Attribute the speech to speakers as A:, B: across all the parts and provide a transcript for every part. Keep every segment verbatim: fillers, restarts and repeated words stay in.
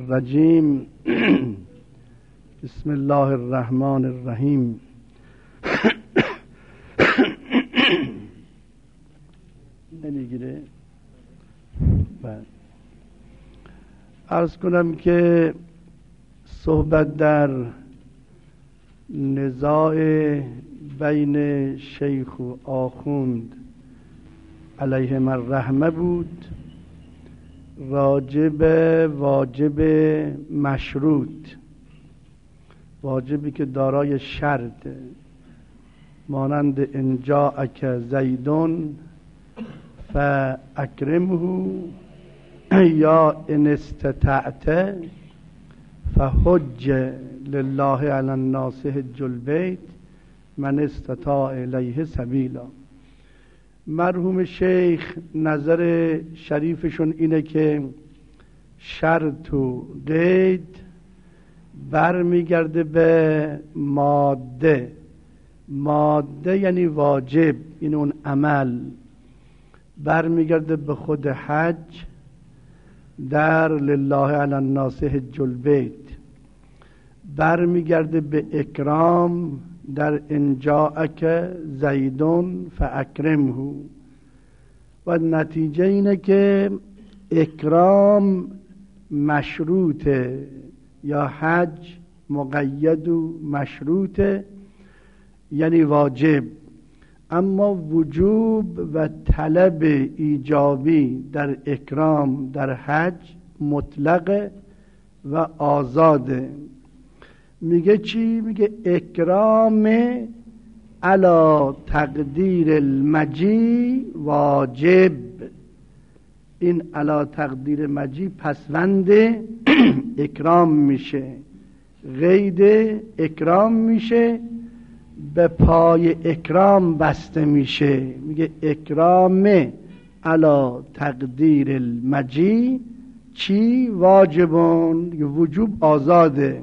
A: الرجیم. بسم الله الرحمن الرحیم. نمیگیره؟ عرض کنم که صحبت در نزاع بین شیخ و آخوند علیهم الرحمه بود، راجب واجب مشروط، واجبی که دارای شرط، مانند ان جاءک زیدون فاکرمه یا ان استطعت فحج لله علی الناس حج البیت من استطاع الیه سبیلا. مرحوم شیخ نظر شریفشون اینه که شرط و قید برمیگرده به ماده. ماده یعنی واجب، این اون عمل برمیگرده به خود حج در لله علی الناس حج البیت، برمیگرده به اکرام در ان جاءک زیدون فاکرمه. و نتیجه اینه که اکرام مشروطه یا حج مقید و مشروطه یعنی واجب، اما وجوب و طلب ایجابی در اکرام در حج مطلق و آزاده. میگه چی؟ میگه اکرام علی تقدیر المجی واجب. این علی تقدیر مجی پسوند اکرام میشه، قید اکرام میشه، به پای اکرام بسته میشه. میگه اکرام علی تقدیر المجی چی؟ واجبون، وجوب آزاده.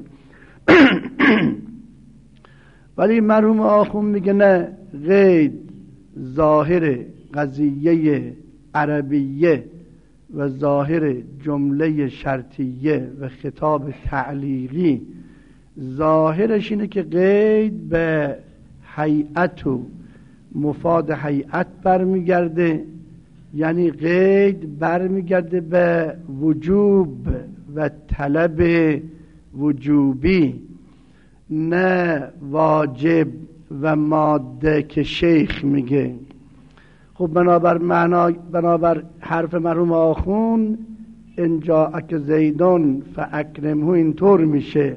A: ولی مرحوم آخوند میگه نه، قید ظاهر قضیه عربیه و ظاهر جمله شرطیه و خطاب تعلیقی ظاهرش اینه که قید به هیئت و مفاد هیئت برمیگرده، یعنی قید برمیگرده به وجوب و طلب وجوبی، نه واجب و ماده که شیخ میگه. خب بنابر معنا، بنابر حرف مرحوم آخوند ان جاءک زیدون فاکرمه اینطور میشه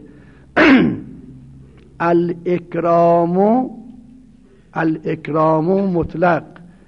A: الاکرام الاکرام مطلق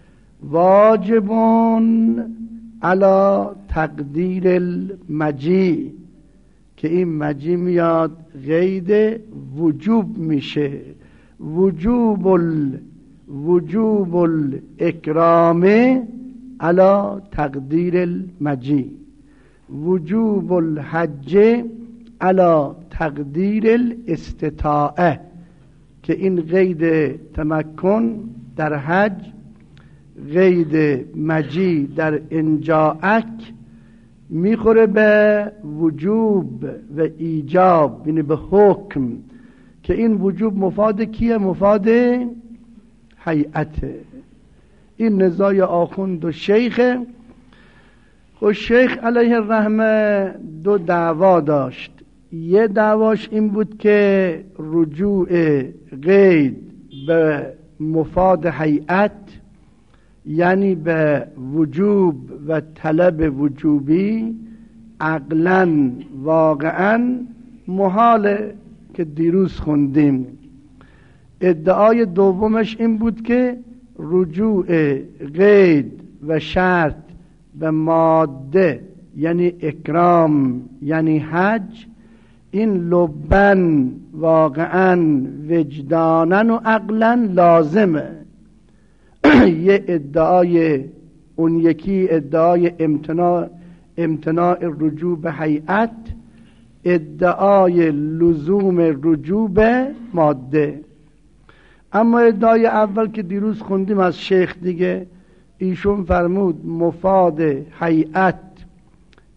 A: واجبون علی تقدیر المجی، که این مجی میاد قید وجوب میشه. وجوب ال وجوب الاکرام علی تقدیر المجی، وجوب الحج علی تقدیر الاستطاعه، که این قید تمکن در حج، قید مجی در ان جاءک میخوره به وجوب و ایجاب، یعنی به حکم، که این وجوب مفاد کیه؟ مفاد هیئته. این نزاع آخوند و شیخه. خب شیخ علیه الرحمه دو دعوا داشت. یه دعواش این بود که رجوع قید به مفاد هیئت یعنی به وجوب و طلب وجوبی عقلاً واقعاً محاله که دیروز خوندیم. ادعای دومش این بود که رجوع قید و شرط به ماده یعنی اکرام یعنی حج، این لبن واقعاً وجداناً و عقلاً لازمه. یه ادعای، اون یکی ادعای امتناع امتناع رجوع به هیئت، ادعای لزوم رجوع به ماده. اما ادعای اول که دیروز خوندیم از شیخ دیگه، ایشون فرمود مفاد هیئت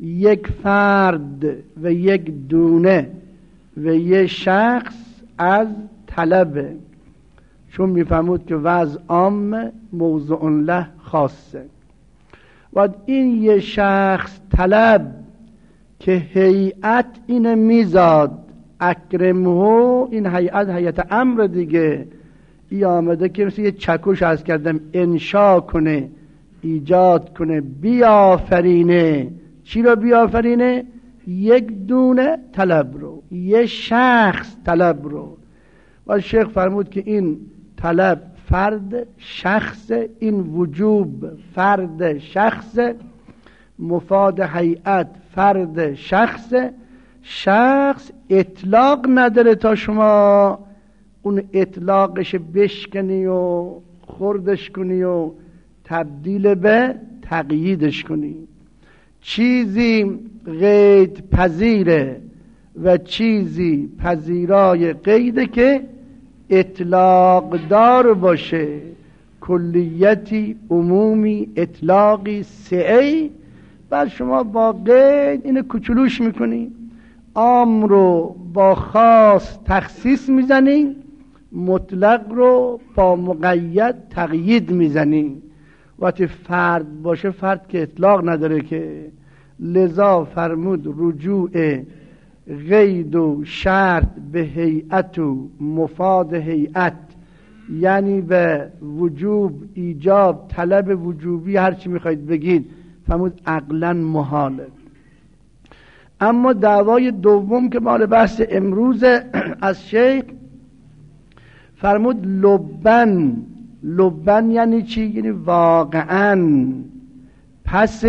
A: یک فرد و یک دونه و یک شخص از طلبه، چون میفهمود که وضع عام موضوع له خاصه. و این یه شخص طلب که هیئت اینه میزاد اکرمه، این هیئت هیئت امر دیگه، ای آمده که مثل یه چکش از کردم انشا کنه، ایجاد کنه، بیافرینه. چی رو بیافرینه؟ یک دونه طلب رو، یه شخص طلب رو. و شیخ فرمود که این طلب فرد شخص، این وجوب فرد شخص، مفاد هیئت فرد شخص. شخص اطلاق نداره تا شما اون اطلاقش بشکنی و خردش کنی و تبدیل به تقییدش کنی. چیزی قید پذیره و چیزی پذیرای قیده که اطلاق دار باشه، کلیتی، عمومی، اطلاقی، سعی. بعد شما با قید اینو کوچولوش میکنی، عام رو با خاص تخصیص میزنی، مطلق رو با مقید تقیید میزنی. وقتی فرد باشه، فرد که اطلاق نداره که، لذا فرمود رجوع قید و شرط به هیئت و مفاد هیئت، یعنی به وجوب، ایجاب، طلب وجوبی، هر چی میخواید بگید، فرمود عقلا محاله. اما دعوای دوم که مال بحث امروز از شیخ، فرمود لبن. لبن یعنی چی؟ یعنی واقعا پس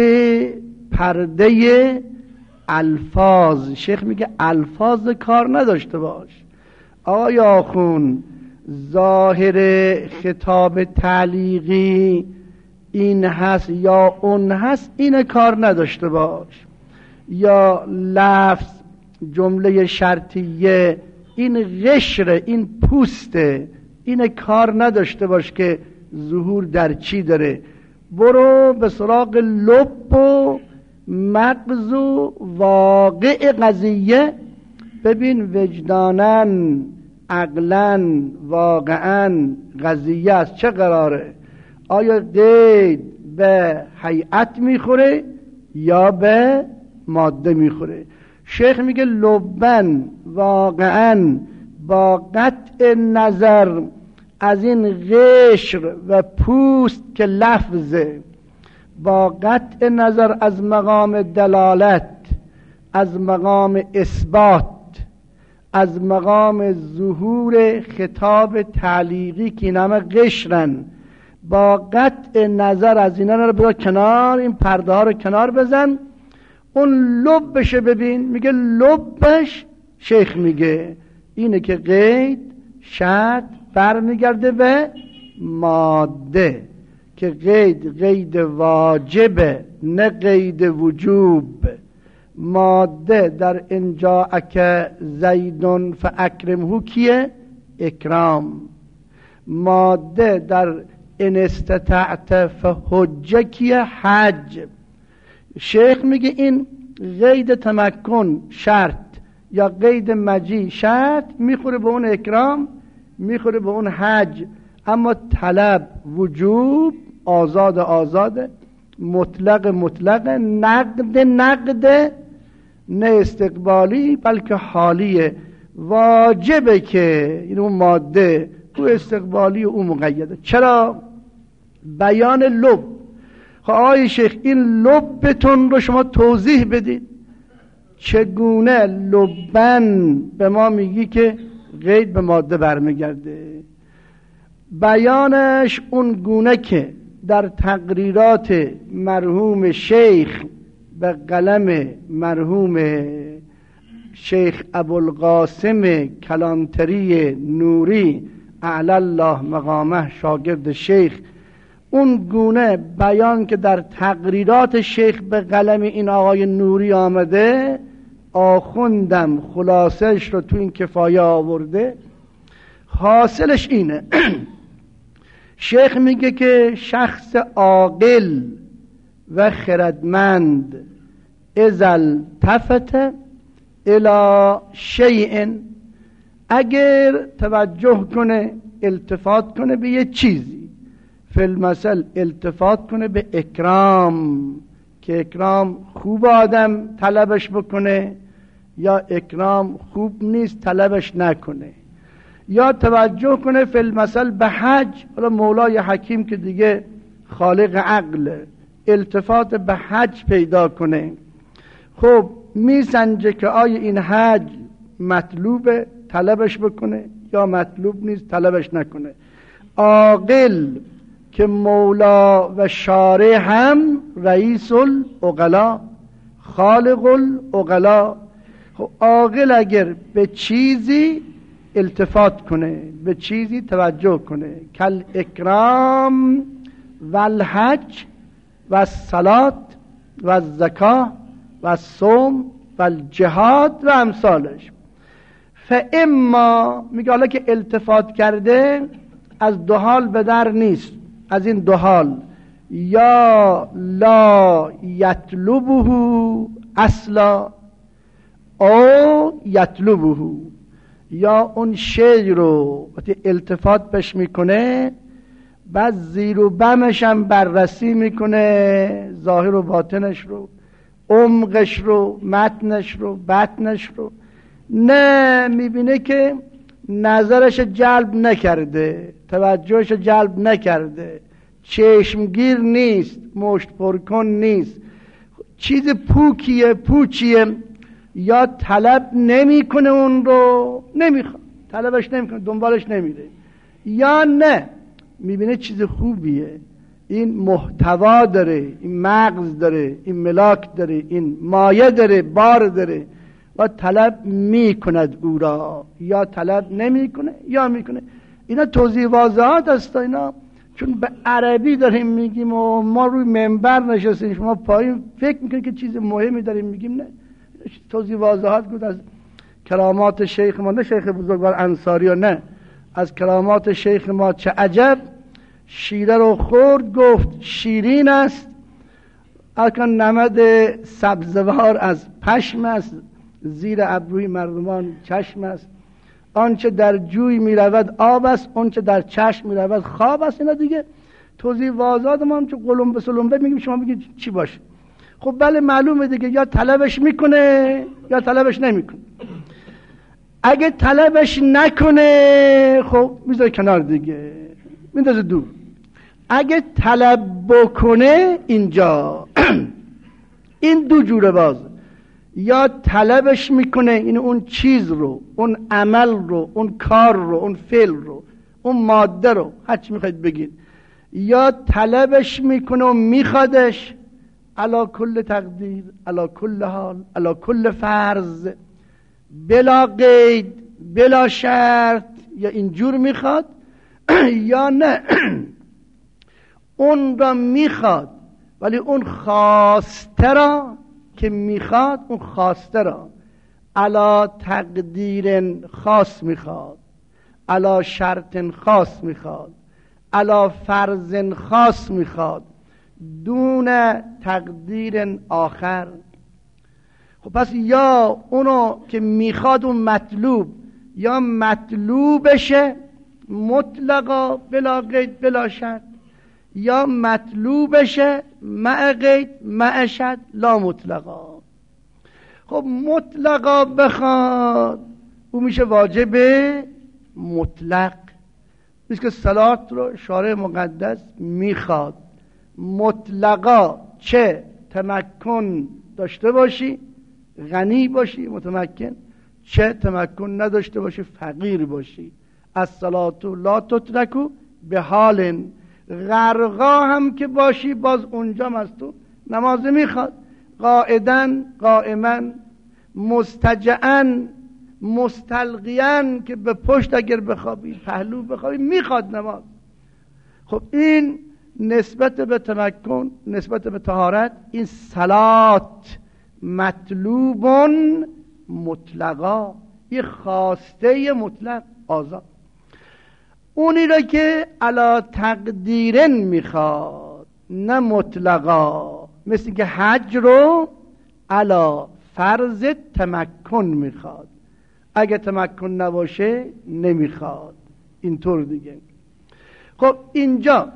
A: پرده الفاظ. شیخ میگه الفاظ کار نداشته باش. آیا آخون ظاهر خطاب تعلیقی این هست یا اون هست، این کار نداشته باش. یا لفظ جمله شرطیه این قشر، این پوسته، این کار نداشته باش که ظهور در چی داره. برو به سراغ لب و مغز و واقع قضیه، ببین وجدانن، عقلن، واقعا قضیه از چه قراره. آیا قید به هیئت میخوره یا به ماده میخوره؟ شیخ میگه لبن واقعا با قطع نظر از این قشر و پوست که لفظه، با قطع نظر از مقام دلالت، از مقام اثبات، از مقام ظهور خطاب تعلیقی که این همه قشرن، با قطع نظر از اینا رو بذار کنار، این پرده ها رو کنار بزن، اون لبشه ببین. میگه لبش، شیخ میگه اینه که قید شرط برمیگرده به ماده، که قید قید واجبه نه قید وجوب. ماده در انجاءک زیدون فاکرمه کیه؟ اکرام. ماده در ان استطعت فحج کیه؟ حج. شیخ میگه این قید تمکن شرط یا قید مجی شرط میخوره به اون اکرام، میخوره به اون حج. اما طلب وجوب آزاد آزاده، مطلق مطلق، نقد نقد، نه استقبالی بلکه حالیه. واجبه که این اون ماده او استقبالی و او مقیده. چرا؟ بیان لب. خب آقای شیخ این لبتون رو شما توضیح بدید، چگونه لبن به ما میگی که قید به ماده برمیگرده؟ بیانش اون گونه که در تقریرات مرحوم شیخ به قلم مرحوم شیخ ابوالقاسم کلانتری نوری اعلی الله مقامه شاگرد شیخ، اون گونه بیان که در تقریرات شیخ به قلم این آقای نوری آمده، آخوندم خلاصش رو تو این کفایه آورده. حاصلش اینه شیخ میگه که شخص عاقل و خردمند اذا التفت الی شیء، اگر توجه کنه، التفات کنه به یه چیزی، فی المثل التفات کنه به اکرام، که اکرام خوب آدم طلبش بکنه یا اکرام خوب نیست طلبش نکنه، یا توجه کنه فی المثل به حج. حالا مولای حکیم که دیگه خالق عقل، التفات به حج پیدا کنه. خب میسنجه که آیا این حج مطلوبه طلبش بکنه یا مطلوب نیست طلبش نکنه. عاقل که مولا و شارع هم رئیس العقلا، خالق العقلا. خب عاقل اگر به چیزی التفات کنه، به چیزی توجه کنه، کل اکرام و الحج و الصلاة و الزکاه و الصوم و الجهاد و امثالش. فاما میگه حالا که التفات کرده از دو حال به در نیست، از این دو حال، یا لا یطلبه اصلا او یطلبه، یا اون شی رو وقتی التفات بهش میکنه بعد زیر و بمش هم بررسی میکنه، ظاهر و باطنش رو، عمقش رو، متنش رو، بطنش رو، نه میبینه که نظرش جلب نکرده، توجهش جلب نکرده، چشمگیر نیست، مشت پرکن نیست، چیز پوکیه پوچیه، یا طلب نمیکنه اون رو، نمیخواد طلبش نمیکنه، دنبالش نمیره، یا نه میبینه چیز خوبیه، این محتوا داره، این مغز داره، این ملاک داره، این مایه داره، بار داره و طلب میکند او را، یا طلب نمیکنه یا میکنه. اینا توضیح واضحات است اینا، چون به عربی داریم میگیم و ما روی منبر نشستیم، شما پایین فکر میکنید که چیز مهمی داریم میگیم. نه، توضیح واضحات بود از کرامات شیخ ما، نه شیخ بزرگوار انصاری و نه، از کرامات شیخ ما. چه عجب شیره رو خورد گفت شیرین است، اکن نمد سبزوار از پشم است، زیر ابروی مردمان چشم است، آنچه در جوی می رود آب است، آنچه در چشم می رود خواب است. اینا دیگه توضیح واضحات ما هم چون قلم به سلمبه میگیم، شما بگید چی باشه. خب بله معلومه دیگه، یا طلبش میکنه یا طلبش نمیکنه. اگه طلبش نکنه خب میذاره کنار دیگه، میندازه دور. اگه طلب بکنه اینجا این دو جوره باز، یا طلبش میکنه این اون چیز رو، اون عمل رو، اون کار رو، اون فعل رو، اون ماده رو، هر چی میخواید بگید، یا طلبش میکنه و میخوادش علا کل تقدیر، علا کل حال، علا کل فرض، بلا قید، بلا شرط، یا اینجور میخواد یا نه اون را میخواد ولی اون خواسته را که میخواد، اون خواسته را علا تقدیر خاص میخواد، علا شرط خاص میخواد، علا فرض خاص میخواد، دون تقدیر آخر. خب پس یا اونو که میخواد اون مطلوب، یا مطلوبشه مطلقا بلا قید بلا شرط، یا مطلوبشه مع قید مع شرط لا مطلقا. خب مطلقا بخواد او میشه واجب مطلق، مثل که صلات رو شارع مقدس میخواد مطلقا، چه تمکن داشته باشی غنی باشی متمکن، چه تمکن نداشته باشی فقیر باشی. الصلات لا تترکو به حال، غرقا هم که باشی باز اونجا از تو نماز میخواد، قاعدن قائما، مستجعن مستلقیان، که به پشت اگر بخوابی پهلو بخوابی میخواد نماز. خب این نسبت به تمکن، نسبت به طهارت، این صلات مطلوبون مطلقا، یه خواسته مطلق آزاد. اونی را که علا تقدیرن میخواد نه مطلقا، مثل که حج رو علا فرض تمکن میخواد، اگه تمکن نباشه نمیخواد. اینطور دیگه. خب اینجا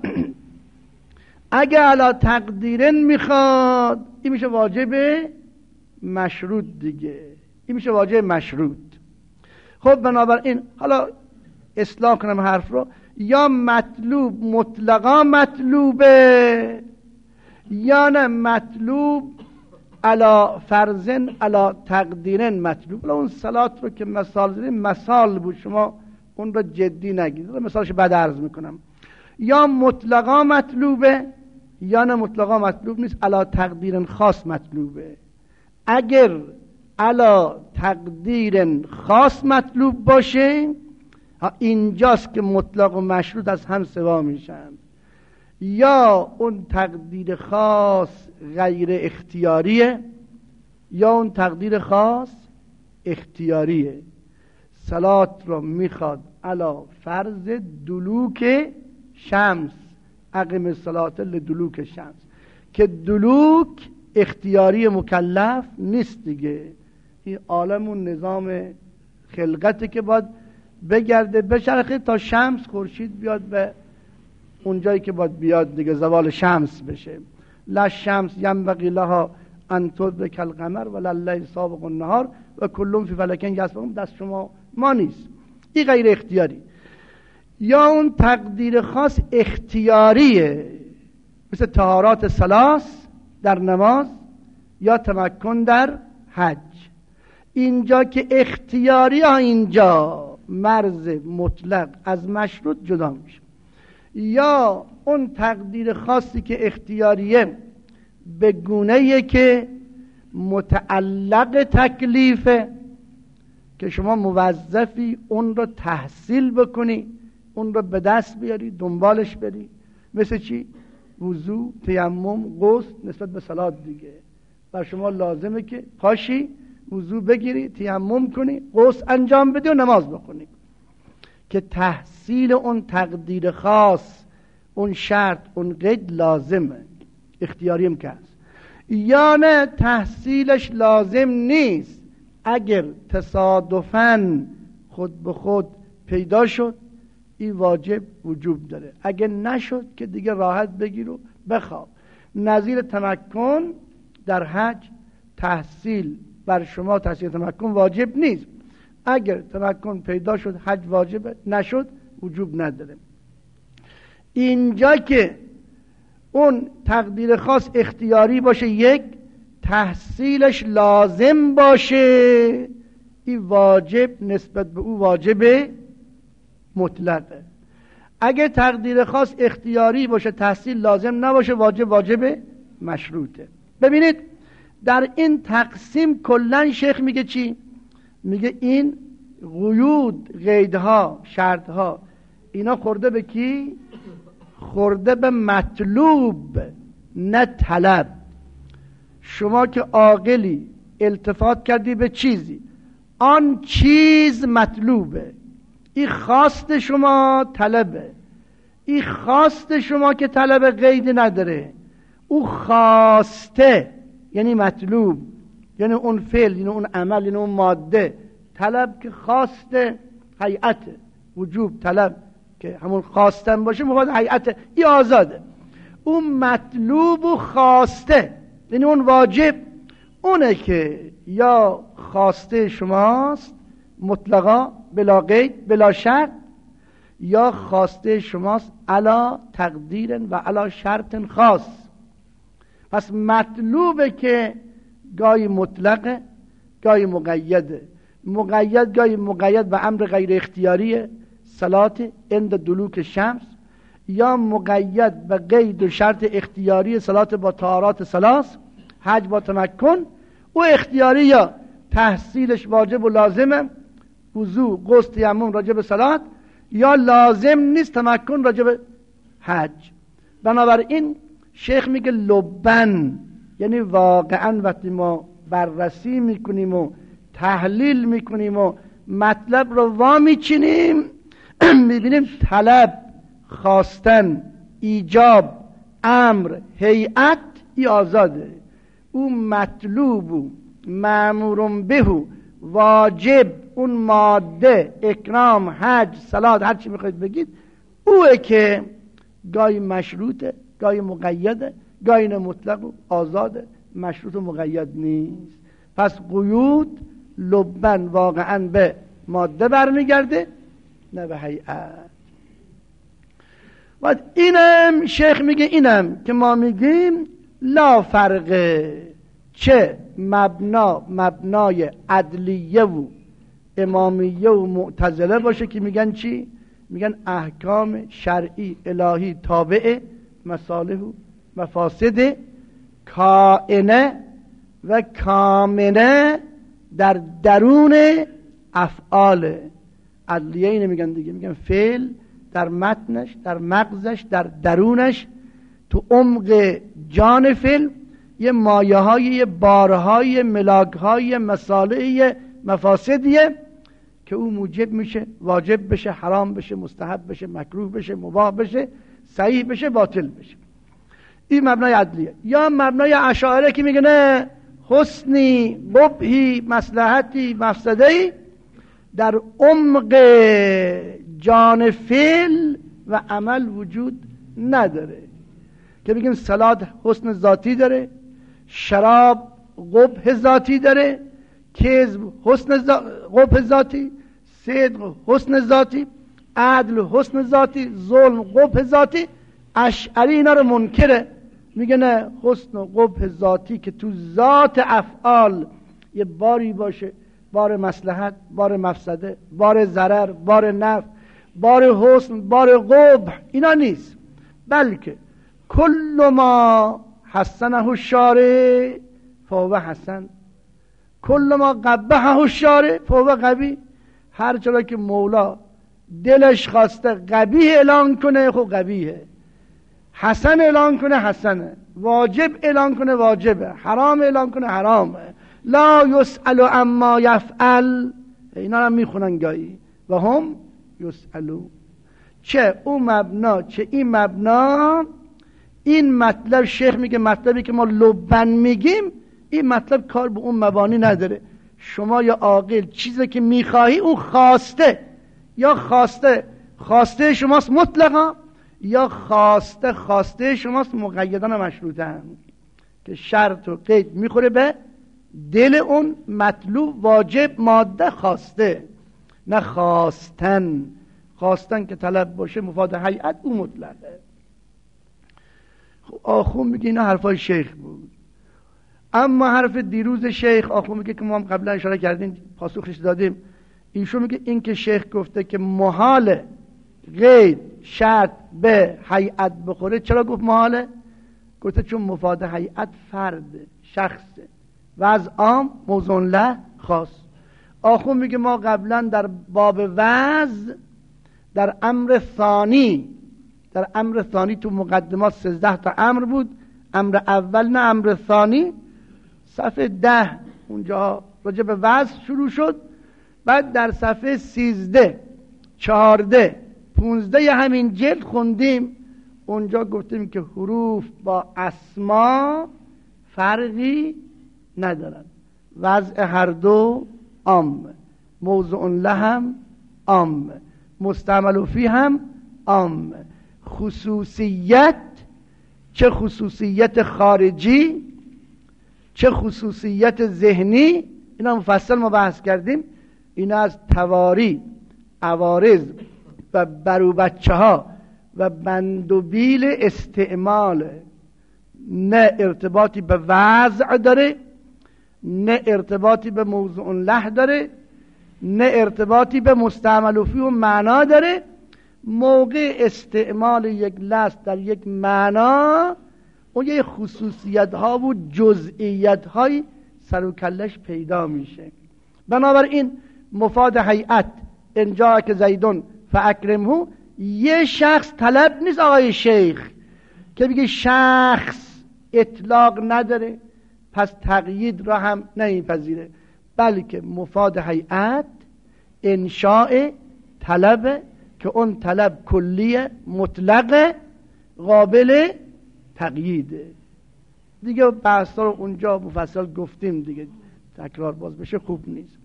A: اگه علا تقدیرن میخواد، این میشه واجب مشروط دیگه، این میشه واجب مشروط. خب بنابراین حالا اصلاح کنم حرف رو، یا مطلوب مطلقا مطلوبه، یا نه مطلوب علا فرضن علا تقدیرن مطلوب. حالا اون صلات رو که مثال زدیم مثال بود، شما اون رو جدی نگیرید، مثالش بعد عرض میکنم. یا مطلقا مطلوبه یا نه مطلقا مطلوب نیست، علا تقدیرن خاص مطلوبه. اگر علا تقدیرن خاص مطلوب باشه، اینجاست که مطلق و مشروط از هم سوا میشن. یا اون تقدیر خاص غیر اختیاریه یا اون تقدیر خاص اختیاریه. صلات رو میخواد علا فرض دلوک شمس، اقیم الصلاة لدلوک شمس، که دلوک اختیاری مکلف نیست دیگه. این عالم و نظام خلقته که باید بگرده بچرخه تا شمس خورشید بیاد به اونجایی که باید بیاد دیگه، زوال شمس بشه. لا شمس ینبغی لها ان تدرک القمر ولا اللیل سابق النهار و کلهم فی فلک یسبحون. دست شما ما نیست، این غیر اختیاری. یا اون تقدیر خاص اختیاریه، مثل طهارات ثلاث در نماز یا تمکن در حج. اینجا که اختیاری ها، اینجا مرز مطلق از مشروط جدا میشه. یا اون تقدیر خاصی که اختیاریه به گونه‌ای که متعلق تکلیفه، که شما موظفی اون رو تحصیل بکنی، اون رو به دست بیاری، دنبالش بری. مثل چی؟ وضو، تیمم، غسل نسبت به صلات دیگه. بر شما لازمه که پاشی وضو بگیری، تیمم کنی، غسل انجام بدی و نماز بخونی، که تحصیل اون تقدیر خاص، اون شرط، اون قید لازمه، اختیاری هم که هست. یا نه تحصیلش لازم نیست، اگر تصادفاً خود به خود پیدا شد این واجب وجوب داره، اگر نشد که دیگه راحت بگیر و بخواب. نظیر تمکن در حج تحصیل بر شما، تحصیل تمکن واجب نیست. اگر تمکن پیدا شد حج واجبه، نشد وجوب نداره. اینجا که اون تقدیر خاص اختیاری باشه، یک تحصیلش لازم باشه، این واجب نسبت به او واجب مطلقه. اگر تقدیر خاص اختیاری باشه، تحصیل لازم نباشه، واجب واجب مشروطه. ببینید در این تقسیم کلن شیخ میگه چی؟ میگه این قیود، قیدها، شرطها، اینا خورده به کی؟ خورده به مطلوب نه طلب. شما که عاقلی التفات کردی به چیزی، آن چیز مطلوبه، این خواست شما طلبه. این خواست شما که طلب قید نداره، او خواسته یعنی مطلوب، یعنی اون فعل، یعنی اون عمل، یعنی اون ماده. طلب که خواست هیئت، وجوب طلب که همون خواستن باشه مفاد هیئت، این آزاده. اون مطلوب و خواسته یعنی اون واجب، اونه که یا خواسته شماست مطلقا بلا قید بلا شرط، یا خواسته شماست علا تقدیر و علا شرط خاص. پس مطلوبه که گاهی مطلقه گاهی مقیده، مقید گاهی مقید به امر غیر اختیاریه، صلات عند دلوک شمس، یا مقید به قید و شرط اختیاری، صلات با طهارات ثلاث، حج با تمکن. او اختیاری یا تحصیلش واجب و لازمه، وضو، غسل، تیمم راجع به صلات، یا لازم نیست، تمکن راجع به حج. بنابراین شیخ میگه لبن، یعنی واقعا وقتی ما بررسی میکنیم و تحلیل میکنیم و مطلب رو وا میچینیم، میبینیم طلب، خواستن، ایجاب، امر، هیئت، ای آزاده. او مطلوب مأمور به واجب، اون ماده اکرام، حج، صلات، هر چی میخواید بگید اوه که گاهی مشروطه، گاهی مقیده، گاهی مطلق و آزاده، مشروط و مقید نیست. پس قیود لبن واقعا به ماده برمیگرده نه به هیئت. و اینم شیخ میگه، اینم که ما میگیم لا فرقه، چه مبنا مبنای عدلیه و امامیه و معتزله باشه که میگن چی؟ میگن احکام شرعی الهی تابع مصالح و مفاسد کائنه و کامنه در درون افعال. عدلیه اینه میگن دیگه، میگن فعل در متنش، در مغزش، در درونش، تو عمق جان فعل یه مایه های، یه بارهای، ملاک های، مصالح مفاسدیه که او موجب میشه، واجب بشه، حرام بشه، مستحب بشه، مکروه بشه، مباح بشه، صحیح بشه، باطل بشه. این مبنای عدلیه. یا مبنای اشاعره که میگه نه، حسنی، قبحی، مصلحتی، مفسدهی در عمق جان فعل و عمل وجود نداره، که بگیم صلات حسن ذاتی داره، شراب قبح ذاتی داره، کذب حسن قبح ذاتی، صدق حسن ذاتی، عدل حسن ذاتی، ظلم قبح ذاتی. اشعری اینا رو منکره، میگه نه، حسن و قبح ذاتی که تو ذات افعال یه باری باشه، بار مصلحت، بار مفسده، بار ضرر، بار نفع، بار حسن، بار قبح، اینا نیست، بلکه کل ما حسنه الشارع فهو حسن، کل ما قبحه الشارع فهو قبیح. هر چرا که مولا دلش خواسته قبیح اعلان کنه خب قبیحه، حسن اعلان کنه حسنه، واجب اعلان کنه واجبه، حرام اعلان کنه حرامه. لا یسأل عما یفعل، اینا رو میخونن گاهی، و هم یسألون. چه اون مبنا چه این مبنا، این مطلب شیخ میگه مطلبی که ما لبن میگیم، این مطلب کار به اون مبانی نداره. شما یا عاقل چیزی که میخواهی اون خواسته، یا خواسته خواسته شماست مطلقا، یا خواسته خواسته شماست مقیدان و مشروطن، که شرط و قید میخوره به دل اون مطلوب، واجب، ماده خواسته، نه خواستن. خواستن که طلب باشه مفاد هیئت او مطلقه. خب آخون میگه اینا حرفای شیخ بود. اما حرف دیروز شیخ، آخون میگه که ما هم قبلا اشاره کردیم، پاسخش دادیم، ایشون میگه این که شیخ گفته که محاله غیر شرط به هیئت بخوره. چرا گفت محاله؟ گفته چون مفاد هیئت فرد، شخصه، وضع عام، موضوع له خاص. آخون میگه ما قبلا در باب وضع، در امر ثانی، در امر ثانی تو مقدمات سیزده تا امر بود، امر اول نه امر ثانی، صفحه ده اونجا راجع به وضع شروع شد. بعد در صفحه سیزده، چهارده، پونزده همین جلد خوندیم، اونجا گفتیم که حروف با اسما فرقی ندارن، وضع هر دو عام، موضوع له هم عام، مستعمل فی هم عام. خصوصیت، چه خصوصیت خارجی چه خصوصیت ذهنی، اینا مفصل ما بحث کردیم. اینا از تواری، عوارض و برو بچه ها و بندوبیل استعمال، نه ارتباطی به وضع داره، نه ارتباطی به موضوع له داره، نه ارتباطی به مستعمل فی و معنا داره. موقع استعمال یک لفظ در یک معنا، اون یه خصوصیت ها و جزئیات های سر و کلش پیدا میشه. بنابراین مفاد هیئت انجا که زیدون فاکرمهو، یه شخص طلب نیست آقای شیخ که بگه شخص اطلاق نداره پس تقیید را هم نمیپذیره، بلکه مفاد هیئت انشاء طلب، که اون طلب کلیه، مطلق، قابل تقییده. دیگه بحثا رو اونجا مفصل گفتیم دیگه، تکرار باز بشه خوب نیست.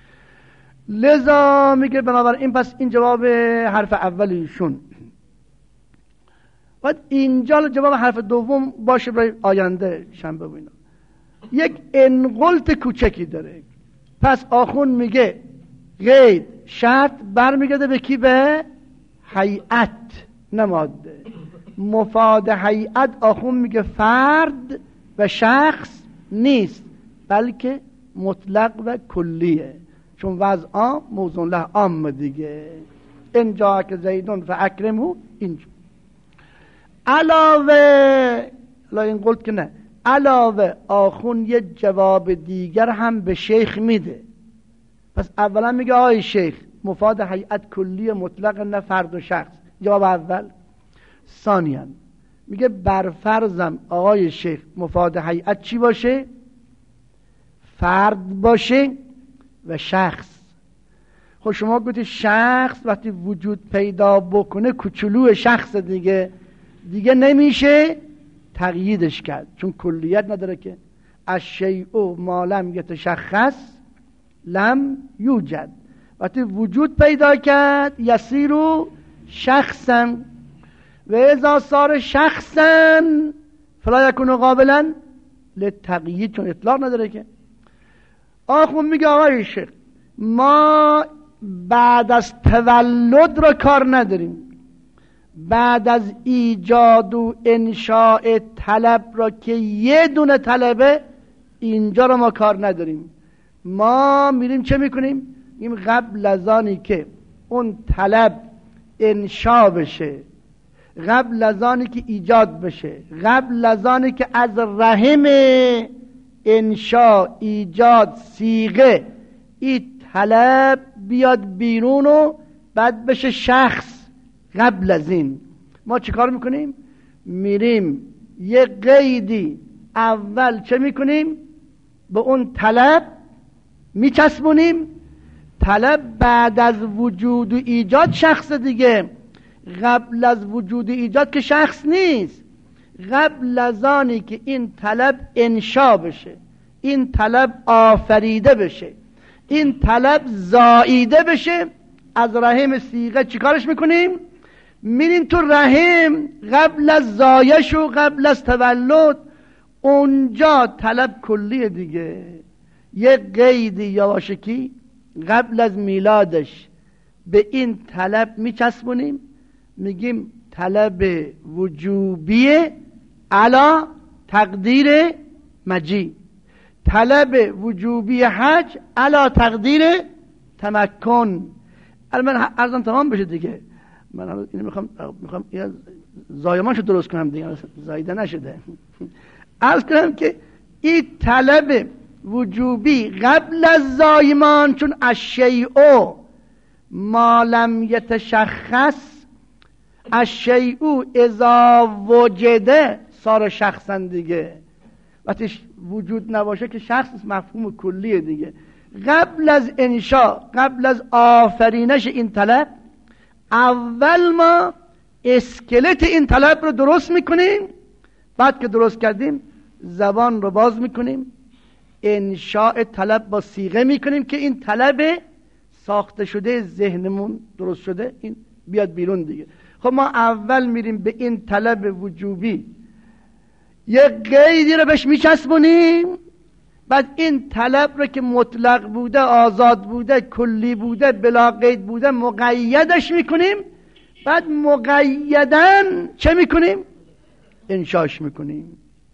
A: لذا میگه بنابراین پس این جواب حرف اولیشون. بعد اینجا جواب حرف دوم باشه برای آینده شنبه و اینا. یک انقلت کوچکی داره. پس آخون میگه قید شرط برمیگرده به کی؟ به هیئت نه ماده. مفاد هیئت آخون میگه فرد و شخص نیست، بلکه مطلق و کلیه، چون وضع موضوع له عام دیگه. ان جاءک زیدون فاکرمه. اینجا علاوه لا این قلت که نه، علاوه آخون یه جواب دیگر هم به شیخ میده. پس اولا میگه آی شیخ مفاد هیئت کلی مطلق نه فرد و شخص، جواب اول. ثانیا میگه برفرضم آقای شیخ مفاد هیئت چی باشه؟ فرد باشه و شخص. خب شما گفتید شخص وقتی وجود پیدا بکنه کوچولو شخص دیگه دیگه نمیشه تقییدش کرد، چون کلیت نداره که. الشیء ما لم یتشخص لم یوجد. وقتی وجود پیدا کرد یصیر شخصا و اذا صار شخصا فلا یکون قابلا للتقیید، چون اطلاق نداره که. آخون میگه آقای شیخ ما بعد از تولد را کار نداریم، بعد از ایجاد و انشاء طلب را که یه دونه طلبه اینجا را ما کار نداریم. ما میریم چه میکنیم؟ میگیم قبل از آنی که اون طلب انشاء بشه، قبل از آنی که ایجاد بشه، قبل از آنی که از رحم انشاء ایجاد صیغه این طلب بیاد بیرون و بعد بشه شخص، قبل از این ما چه کار میکنیم؟ میریم یه قیدی اول چه میکنیم؟ به اون طلب میچسبونیم. طلب بعد از وجود و ایجاد شخص دیگه، قبل از وجود و ایجاد که شخص نیست. قبل از آنی که این طلب انشا بشه، این طلب آفریده بشه، این طلب زاییده بشه، از رحم صیغه چیکارش میکنیم؟ میریم تو رحم قبل از زایش و قبل از تولد، اونجا طلب کلیه دیگه. یه قیدی یا باشه کی قبل از میلادش به این طلب میچسبونیم، میگیم طلب وجوبیه علا تقدیر مجی، طلب وجوبی حج علا تقدیر تمکن. الان من عرضم تمام بشه دیگه، من اینو میخوام میخوام زایمانشو درست کنم دیگه، زایده نشده. عرض کنم که این طلب وجوبی قبل از زایمان، چون الشیء ما لم یتشخص، الشیء اذا وجده صار شخصا دیگه. وقتی وجود نباشه که شخص مفهوم کلیه دیگه. قبل از انشاء، قبل از آفرینش این طلب، اول ما اسکلت این طلب رو درست میکنیم. بعد که درست کردیم زبان رو باز میکنیم، انشاء طلب با صیغه میکنیم که این طلب ساخته شده ذهنمون درست شده این بیاد بیرون دیگه. خب ما اول میریم به این طلب وجوبی یه قیدی رو بهش میچسبونیم، بعد این طلب رو که مطلق بوده، آزاد بوده، کلی بوده، بلا قید بوده، مقیدش میکنیم. بعد مقیدن چه میکنیم؟ انشاش میکنیم،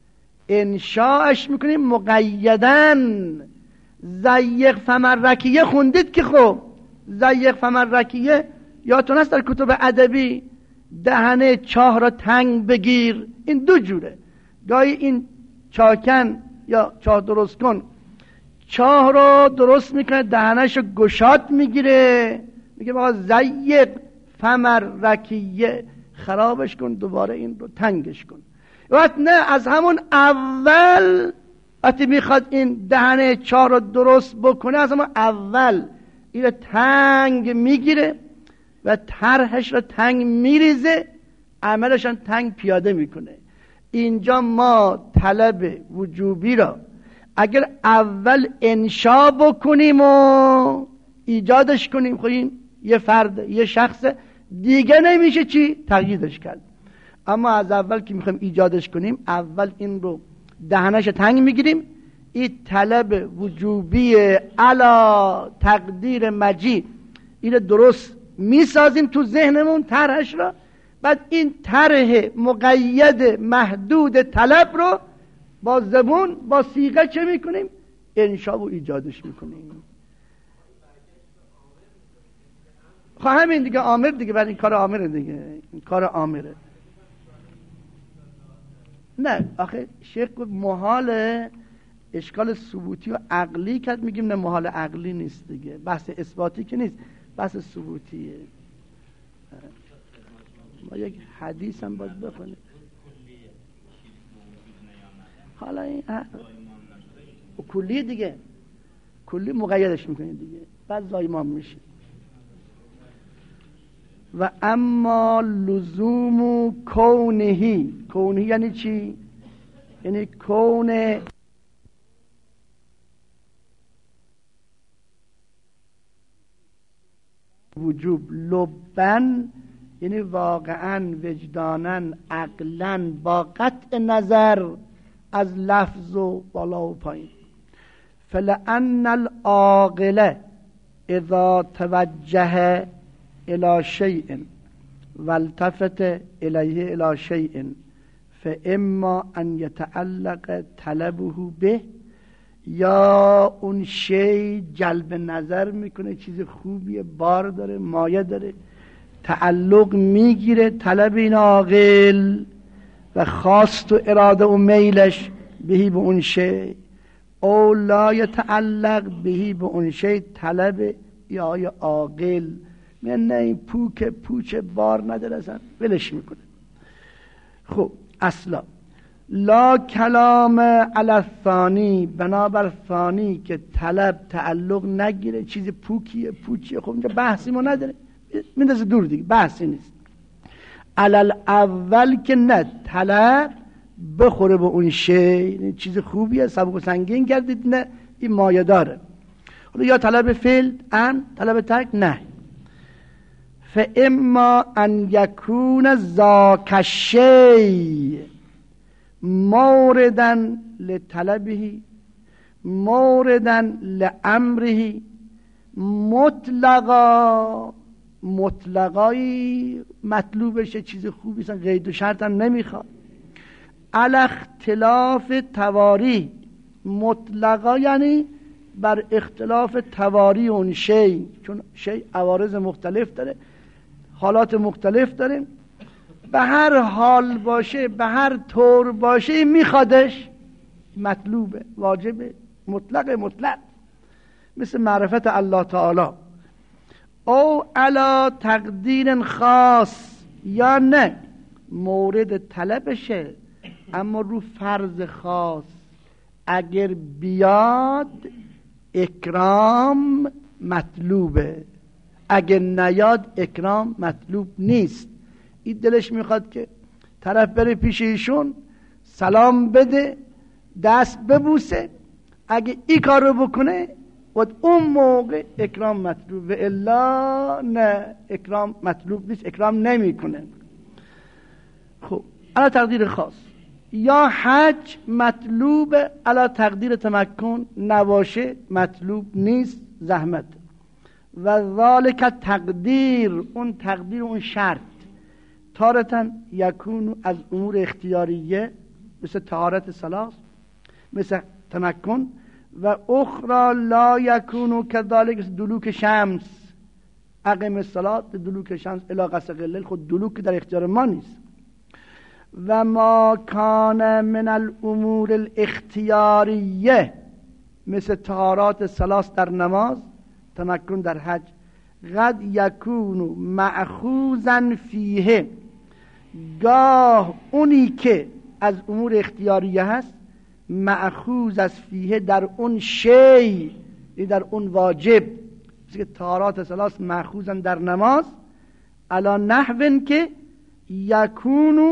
A: انشاش میکنیم مقیدن. زیق فمرکیه خوندید که خب زیق فمرکیه یادتون هست در کتب ادبی دهنه چاه را تنگ بگیر، این دو جوره. گاهی این چاکن یا چاه درست کن چاه رو درست میکنه، دهنش رو گشاد میگیره، میگه بابا زیق فمرکیه، خرابش کن، دوباره این رو تنگش کن. وقت نه، از همون اول وقتی میخواد این دهنه چاه رو درست بکنه از همون اول این رو تنگ میگیره و طرحش رو تنگ میریزه، عملش هم تنگ پیاده میکنه. اینجا ما طلب وجوبی را اگر اول انشا بکنیم و ایجادش کنیم، خب این یه فرد یه شخص دیگه نمیشه چی؟ تقییدش کرد. اما از اول که میخوایم ایجادش کنیم، اول این رو دهنش تنگ میگیریم، این طلب وجوبی علا تقدیر مجید، این درست میسازیم تو ذهنمون طرحش را. بعد این طرح مقید محدود طلب رو با زبون با صیغه چه میکنیم؟ انشا و ایجادش میکنیم. خب همین دیگه آمر دیگه، بعد این کار آمره دیگه، این کار آمره. نه آخه شیخ گفت محال اشکال ثبوتی و عقلی کرد، میگیم نه محال عقلی نیست دیگه، بحث اثباتی که نیست، بحث ثبوتیه. ما یک حدیث هم باید بخونیم. حالا این کلی دیگه، کلی مقیدش میکنید دیگه، بعد زایمان میشه. و اما لزوم کونهی، کونهی یعنی چی؟ یعنی کون وجوب لبن، یعنی واقعا وجدانا عقلا با قطع نظر از لفظ و بالا و پایین. فلأن العاقل اذا توجه الى شیء والتفت الیه الى شیء فاما ان یتعلق طلبه به، یا اون شی جلب نظر میکنه، چیز خوبیه، بار داره، مایه داره، تعلق میگیره طلب این عاقل و خواست و اراده و میلش بهی به اون شی، او لا یتعلق بهی به اون شی طلب یا یا عاقل، من نه این پوک پوچه بار نداره اصلا ولش میکنه. خب اصلا لا کلام علی الثانی، بنابر ثانی که طلب تعلق نگیره، چیز پوکیه پوچیه، خب اینجا بحثی ما نداره، میندازه دور دیگه، بحثی نیست. علل اول که نه طلب بخوره به اون شی، چیز خوبیه، سبک و سنگین گردید، نه این مایه داره. حالا یا طلب فعل ان، طلب ترک نه. فاما ان یکون ذاک الشیء موردن لطلبه موردن لامره مطلقا، مطلقایی مطلوبشه، چیز خوبی است، قید و شرط هم نمیخواد. علی اختلاف تواری، مطلقا یعنی بر اختلاف تواری اون شی، چون شی عوارض مختلف داره، حالات مختلف داره، به هر حال باشه، به هر طور باشه میخوادش، مطلوبه، واجبه، مطلق مطلق، مثل معرفت الله تعالی. او علا تقدیر خاص، یا نه مورد طلبشه اما رو فرض خاص، اگر بیاد اکرام مطلوبه، اگر نیاد اکرام مطلوب نیست. این دلش میخواد که طرف بره پیش ایشون سلام بده، دست ببوسه، اگه این کار رو بکنه و اون موقع اکرام مطلوب، و الا نه اکرام مطلوب نیست، اکرام نمیکنه. خب علا تقدیر خاص. یا حج مطلوب علا تقدیر تمکن، نباشه مطلوب نیست، زحمت. و ذالک تقدیر، اون تقدیر اون شرط، تارتن یکون از امور اختیاریه مثل طهارت ثلاث، مثل تمکن، و اخرى لا یکونو کذالک دلوک شمس، اقیم الصلاة دلوک شمس الی غسق الليل، خود دلوک در اختیار ما نیست. و ما کان من الامور الاختیاریه مثل طهارات ثلاث در نماز، تمکن در حج، قد یکونو مأخوذا فیه، گاه اونی که از امور اختیاریه هست مأخوذ از فیه در اون شی، در اون واجب، مثل که طهارات ثلاث مأخوذن در نماز، علا نحو که یکونو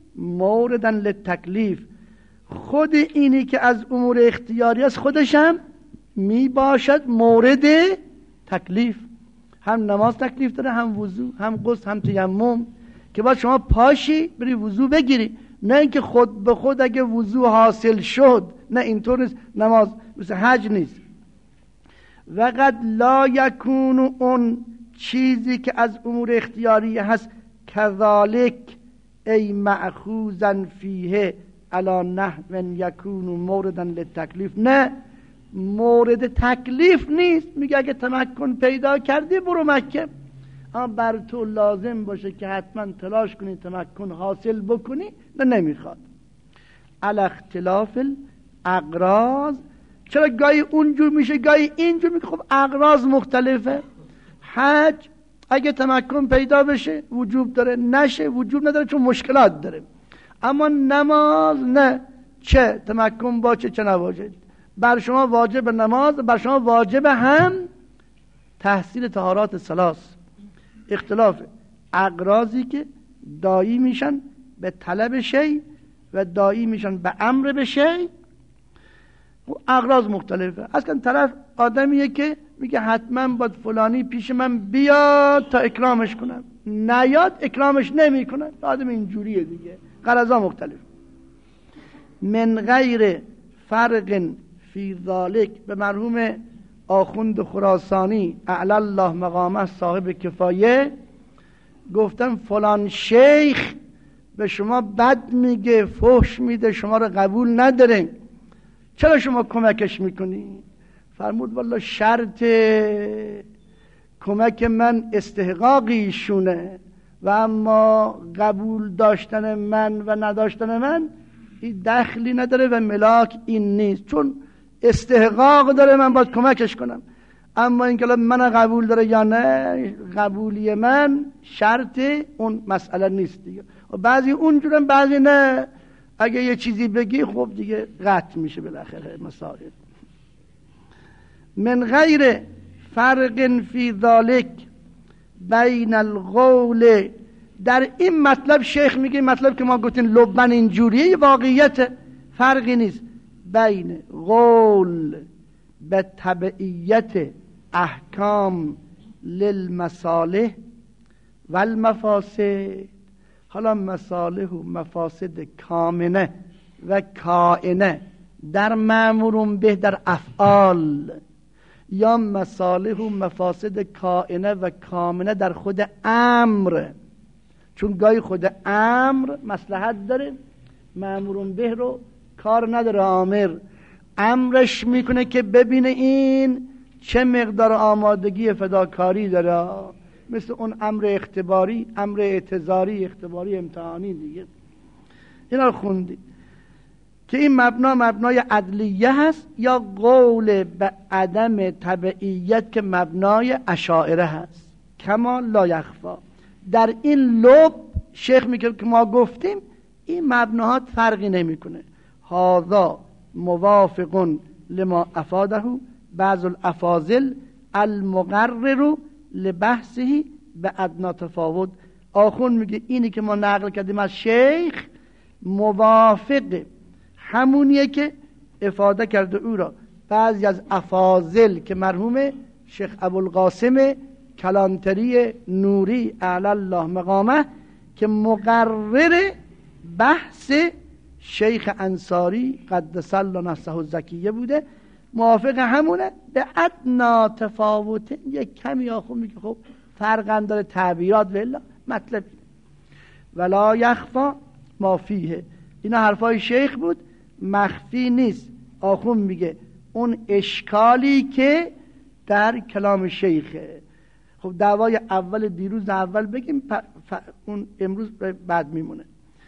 A: موردن للتکلیف، خود اینی که از امور اختیاری است خودشم می باشد مورد تکلیف. هم نماز تکلیف داره، هم وضو، هم غسل، هم تیمم، که باید شما پاشی بری وضو بگیری، نه اینکه خود به خود اگه وضو حاصل شد، نه اینطور نیست. نماز مثل حج نیست. وقد لا یکون اون چیزی که از امور اختیاری هست کذالک ای مأخوذا فیه علی نحو یکون موردن للتکلیف، نه مورد تکلیف نیست. میگه اگه تمکن پیدا کردی برو مکه، اما بر تو لازم باشه که حتما تلاش کنی تمکن حاصل بکنی، نه نمیخواد. علی اختلاف الاغراض، چرا گاهی اونجور میشه گاهی اینجور میشه؟ خب اغراض مختلفه. حج اگه تمکن پیدا بشه وجوب داره، نشه وجوب نداره چون مشکلات داره. اما نماز نه، چه تمکن باشه چه نباشه، بر شما واجب نماز، بر شما واجب هم تحصیل طهارات ثلاث. اختلاف اغراضی که دایی میشن به طلب شی و دایی میشن به امر به شی، اغراض مختلفه. اصلا طرف آدمیه که میگه حتما باید فلانی پیش من بیاد تا اکرامش کنم، نیاد اکرامش نمی کنم، آدم اینجوریه دیگه. غرضا مختلف. من غیر فرق فی ذالک، به مرحوم آخوند خراسانی اعلی الله مقامه صاحب کفایه گفتم فلان شیخ به شما بد میگه، فحش میده، شما رو قبول نداره، چرا شما کمکش میکنی؟ فرمود والله شرط کمک من استحقاقی شونه و اما قبول داشتن من و نداشتن من این دخلی نداره و ملاک این نیست، چون استحقاق داره من باید کمکش کنم. اما اینکه من قبول داره یا نه، قبولی من شرط اون مسئله نیست دیگه. و بعضی اونجورن بعضی نه، اگه یه چیزی بگی خب دیگه قطع میشه بالاخره مسائل. من غیر فرق فی ذالک بین القول، در این مطلب شیخ میگه مطلب که ما گفتیم لبن اینجوریه، واقعیت فرقی نیست بین قول به تبعیت احکام للمصالح و المفاسد. حالا مصالح و مفاسد کامنه و کائنه در مأمورون به در افعال، یا مصالح و مفاسد کائنه و کامنه در خود امر، چون گاهی خود امر مصلحت داره، مأمورون به رو کار نداره، آمر امرش میکنه که ببینه این چه مقدار آمادگی فداکاری داره، مثل اون امر اختباری، امر اعتذاری، اختباری امتحانی دیگه. اینا رو خوندی که این مبنا مبنای عدلیه هست، یا قول به عدم تبعیت که مبنای اشاعره هست. کما لا یخفا، در این لب شیخ میگه که ما گفتیم این مبناهات فرقی نمیکنه. هذا موافق لما افاده بعض الافاضل المقرر لبحثه به ادنا تفاوت. آخون میگه اینی که ما نقل کردیم از شیخ موافق همونیه که افاده کرده او را بعضی از افاضل که مرحوم شیخ ابوالقاسم کلانتری نوری اعلی الله مقامه که مقرر بحث شیخ انصاری قدس الله نفسه الزکیه بوده، موافق همونه به ادنا تفاوت. یک کمی آخون میگه خب فرق داره تعبیرات ولا مطلب ولا یخفا ما فیه. اینا حرفای شیخ بود، مخفی نیست. آخون میگه اون اشکالی که در کلام شیخه. خب دعوای اول دیروز اول بگیم، ف... ف... اون امروز بعد میمونه.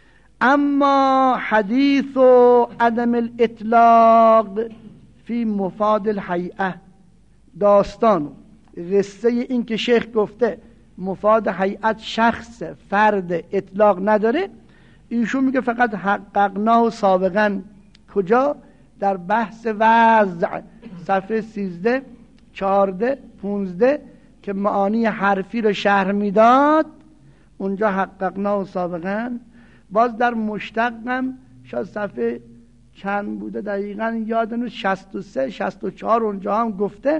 A: اما حدیث و عدم الاطلاق فی مفاد الحیعه، داستان قصه این که شیخ گفته مفاد حیعت شخص فرد اطلاق نداره، ایشون میگه فقط حققناه سابقا. کجا؟ در بحث وضع صفحه سیزده چارده پونزده که معانی حرفی رو شرح میداد، اونجا حققناه سابقا. باز در مشتقم شاید صفحه چند بوده دقیقا یادم نیست، شصت و سه شصت و چهار اونجا هم گفته.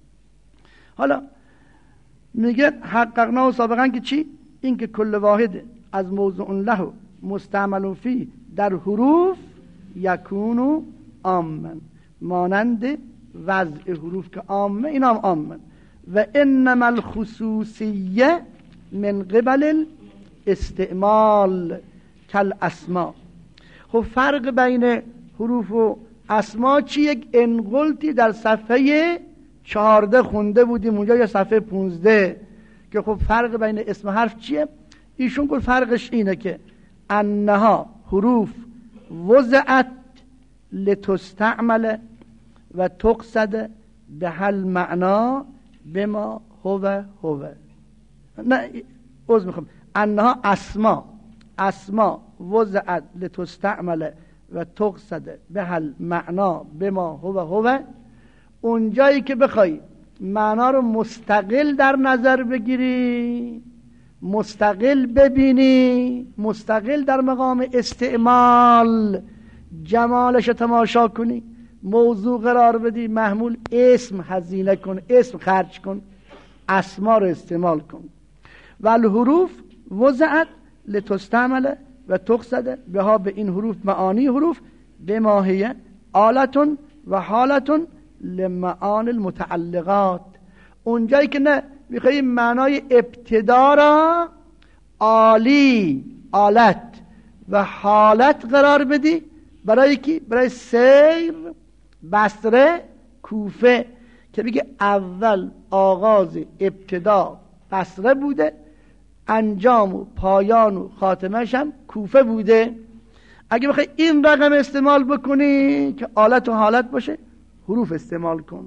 A: حالا میگه حققنا و سابقا که چی؟ این که کل واحد از موضوع له مستعمل فی در حروف یکونو عامن، مانند وضع حروف که عامه این هم عامن. و انما الخصوصیه من قبل الاستعمال کل اسما. خب فرق بین حروف و اسما چی؟ یک انقلتی در صفحه چهارده خونده بودیم اونجا یا صفحه پونزده که خب فرق بین اسم و حرف چیه؟ ایشون گفت فرقش اینه که انها حروف وضعت لتستعمل و تقصد به هل معنا بما هو هو. نه عذر میخوام، انها اسما اسما وضعت لتستعمل و تقصد به هل معنا بما هو هو. اونجایی که بخوای معنا رو مستقل در نظر بگیری، مستقل ببینی، مستقل در مقام استعمال جمالش تماشا کنی، موضوع قرار بدی، محمول اسم هزینه کن، اسم خرج کن، اسما رو استعمال کن. و الحروف وضعت لتستعمل و تقصد بها، به این حروف معانی حروف به ماهیه آلتون و حالتون لمعان المتعلقات. اونجایی که نه میخوایی معنای ابتدا را عالی آلت و حالت قرار بدی، برای کی؟ برای سیر بصره کوفه که بگه اول آغاز ابتدا بصره بوده، انجام و پایان و خاتمش هم کوفه بوده. اگه بخوای این رقم استعمال بکنی که آلت و حالت باشه، حروف استعمال کن.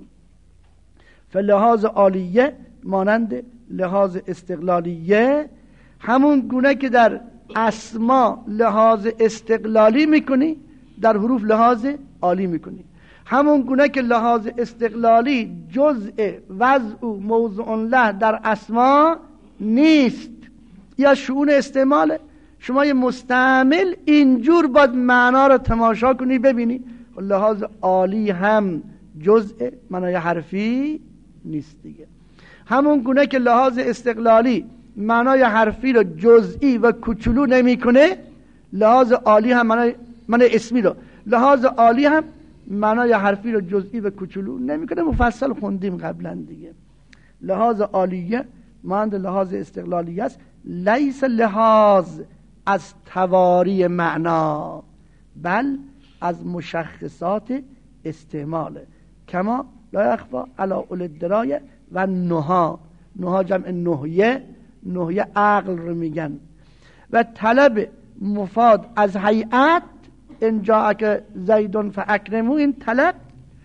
A: فلحاظ عالیه مانند لحاظ استقلالیه، همون گونه که در اسما لحاظ استقلالی میکنی در حروف لحاظ عالی میکنی. همون گونه که لحاظ استقلالی جزء وضع و موضوع له در اسما نیست یا شؤون استعماله، شما یه مستعمل اینجور باید معنا رو تماشا کنی ببینی. لحاظ عالی هم جزء معنای حرفی نیست دیگه. همون گونه که لحاظ استقلالی معنای حرفی رو جزئی و کوچولو نمیکنه، لحاظ عالی هم معنای معنای اسمی رو، لحاظ عالی هم معنای حرفی رو جزئی و کوچولو نمیکنه. مفصل خوندیم قبلا دیگه. لحاظ عالیه مانند لحاظ استقلالی است، لیس لحاظ از تواری معنا بل از مشخصات استعماله. کما لا یخفا علی اولی الدرایه و نها، نها جمع نهیه، نهیه عقل رو میگن. و طلب مفاد از هیئت، ان جاءک زید فاکرموا، این طلب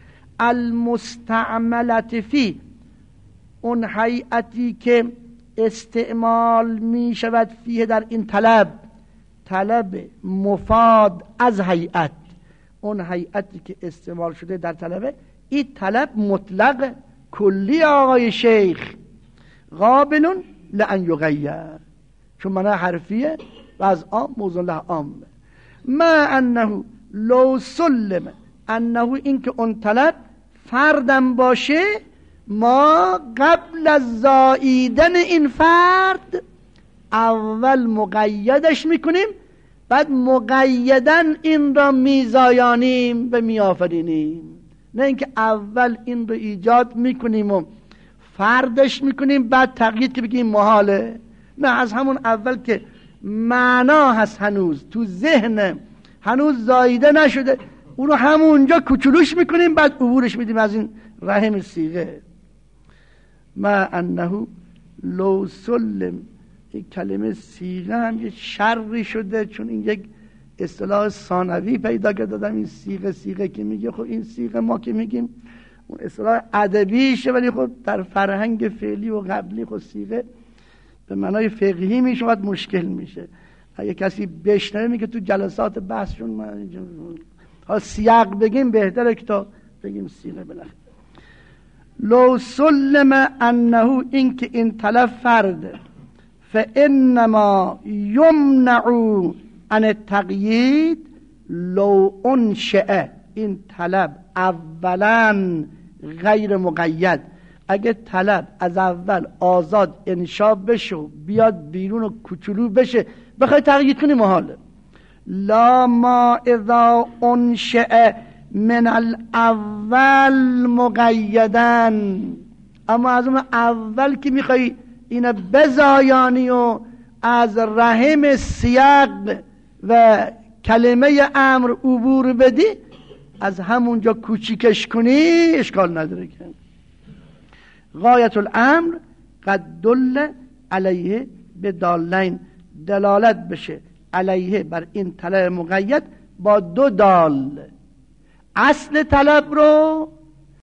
A: المستعملت فی، اون هیئتی که استعمال می شود فیه در این طلب، طلب مفاد از هیئت، اون هیئتی که استعمال شده در طلبه، این طلب مطلق کلی آقای شیخ قابل لان یغیر، چون معنی حرفیه و از عام موضوع له عامه. ما انه لو سلم انه، این که اون طلب فردم باشه، ما قبل از زاییدن این فرد اول مقیدش میکنیم، بعد مقیدن این را میزایانیم و میآفرینیم. نه اینکه اول این رو ایجاد میکنیم و فردش میکنیم بعد تقیید که بگیم محاله. نه، از همون اول که معنا هست هنوز تو ذهن، هنوز زاییده نشده، اونو همونجا کوچولوش میکنیم بعد عبورش میدیم از این رحم صیغه. ما انه لو سلم، این کلمه صیغه هم یه شری شده، چون این یک اصطلاح ثانوی پیدا کرده دادم. این صیغه صیغه که میگه، خب این صیغه ما که میگیم اون اصطلاح ادبیشه، ولی خب در فرهنگ فعلی و قبلی خب صیغه به معنای فقهی میشه، بعد مشکل میشه. اگه کسی بشنوه میگه تو جلسات بحثشون ما ها سیاق بگیم بهتره که تا بگیم صیغه. بالاخره لو سلم انه، این که این طلب فرد، فانما یمنع ان تقیید لو انشئ، این طلب اولا غیر مقید، اگه طلب از اول آزاد انشا بشه بیاد بیرون و کوچولو بشه بخوای تقیید کنی محاله. لا ما اذا انشئ من الاول مقیدن، اما از اون اول که میخوای اینو بزایانی و از رحم سیاق و کلمه امر عبور بدی، از همونجا کوچیکش کنی اشکال نداره. که غایت الامر قد دل علیه به دالین، دلالت بشه علیه بر این طلب مقید با دو دال، اصل طلب رو